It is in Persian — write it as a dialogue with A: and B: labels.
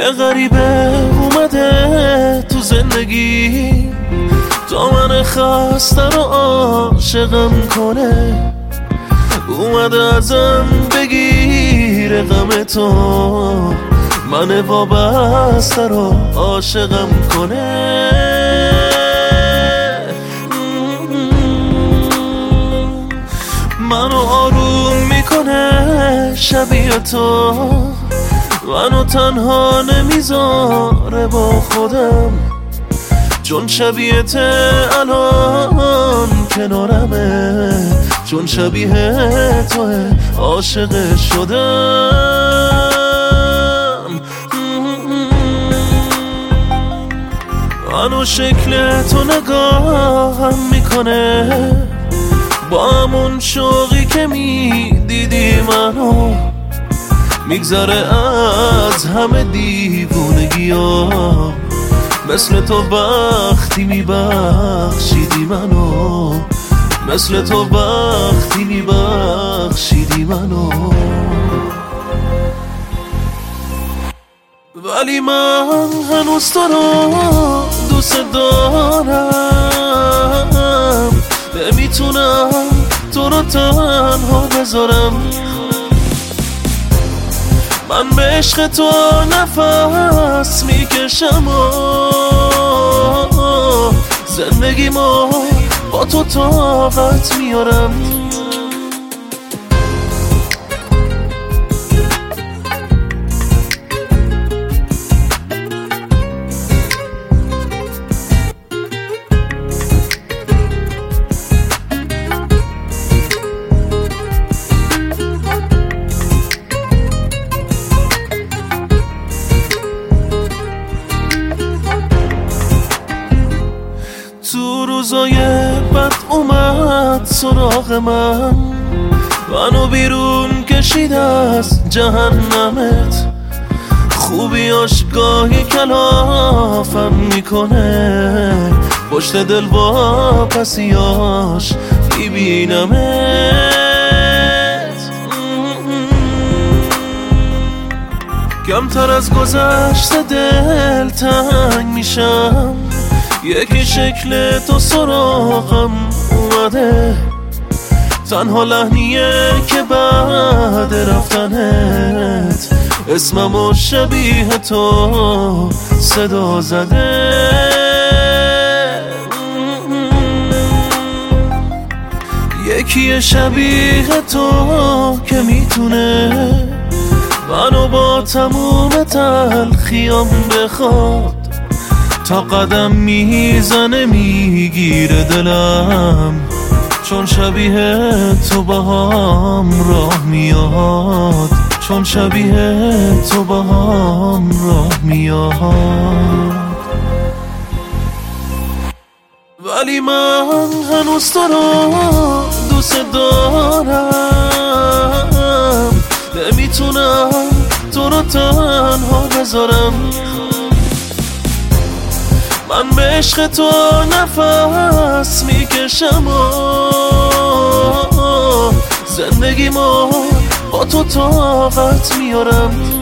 A: غریبه اومده تو زندگی، دامن خسته رو عاشقم کنه. اومده ازم بگیره غم تو، من وابسته رو عاشقم کنه. منو آروم میکنه شبیه تو، منو تنها نمیذاره با خودم، چون شبیه الان کنارمه، چون شبیه توه عاشق شدم. منو شکل تو نگاهم میکنه، با همون شوقی که میدیدی منو، میگذره از همه دیوونگی ها، مثل تو وقتی میبخشیدی منو، مثل تو وقتی میبخشیدی منو. ولی من هنوز تو رو دوست دارم، نمیتونم تو رو تنها بذارم. من به عشق تو نفس میکشم و زندگیمو با تو طاقت میارم. تو روزای بد اومد سراغ من، منو بیرون کشید از جهنمت. خوبیاش گاهی کلافم میکنه، پشت دل با پسیاش میبینمت. کمتر از گذشته دل تنگ میشم، یکی شکل تو سراغم اومده، تنها لحنیه که بعد رفتنت اسممو شبیه تو صدا زده. یکی شبیه تو که میتونه منو با تموم تلخیام بخواد، تا قدم میزنه میگیره دلم، چون شبیه تو با هم راه میاد، چون شبیه تو با هم راه میاد. ولی من هنوز تو رو دوست دارم، نمیتونم تو رو تنها بذارم. من به عشق تو نفس میکشم و زندگیمو با تو طاقت میارم.